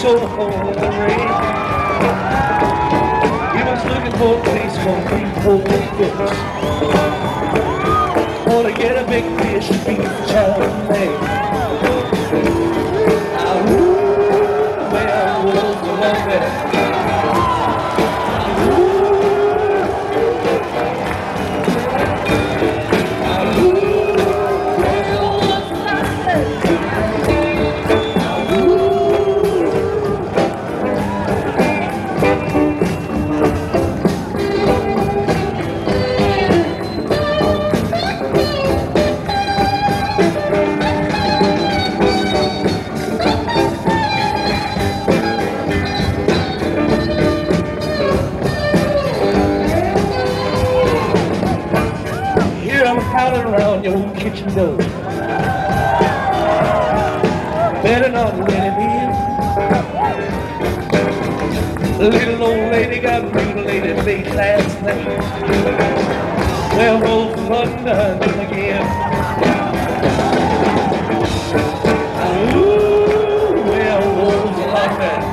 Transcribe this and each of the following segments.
so cold in the rain. He was looking for a place for people with books. Wanna get a big fish and beat the child name. Well, wolves along there. Howling around your kitchen door, better not let it in. The little old lady got mutilated late last night. Well, Rose of London again. Ooh, well, Rose of London.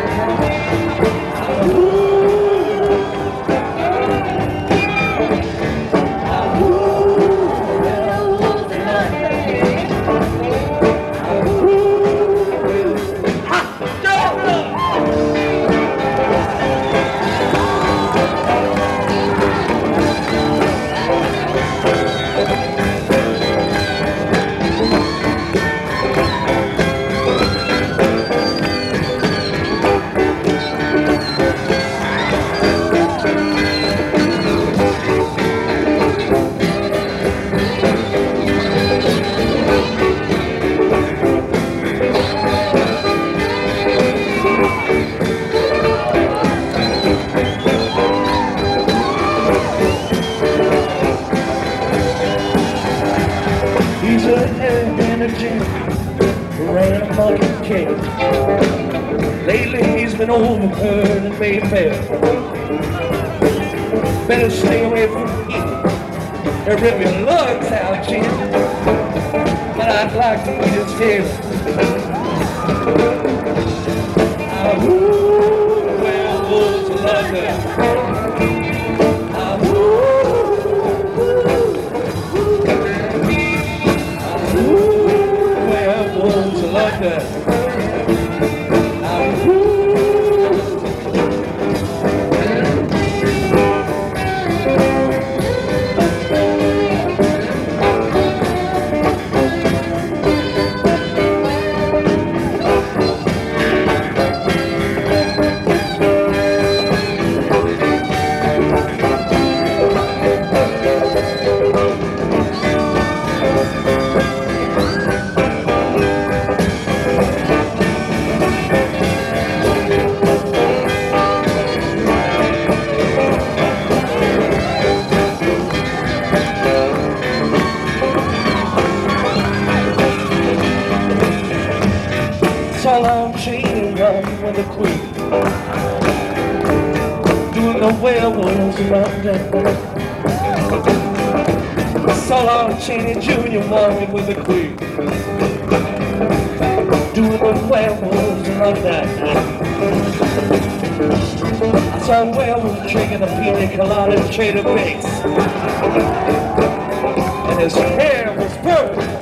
He's a energy, ran a fucking cage. Lately he's been overheard in Mayfair. Better stay away from heat. They'll rip your lungs out, Jim. But I'd like to eat his tail. Well, wolves of London. So long chain run with the queen, doing the werewolves around London. So long Cheney Jr. walking with the queen, doing the werewolves around London. I saw a werewolf drinking a pina colada and Trader Vicks, and his hair was burned.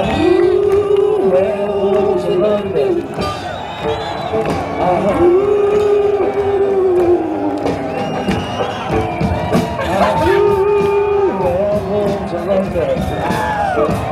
Werewolves of London. Werewolves of London.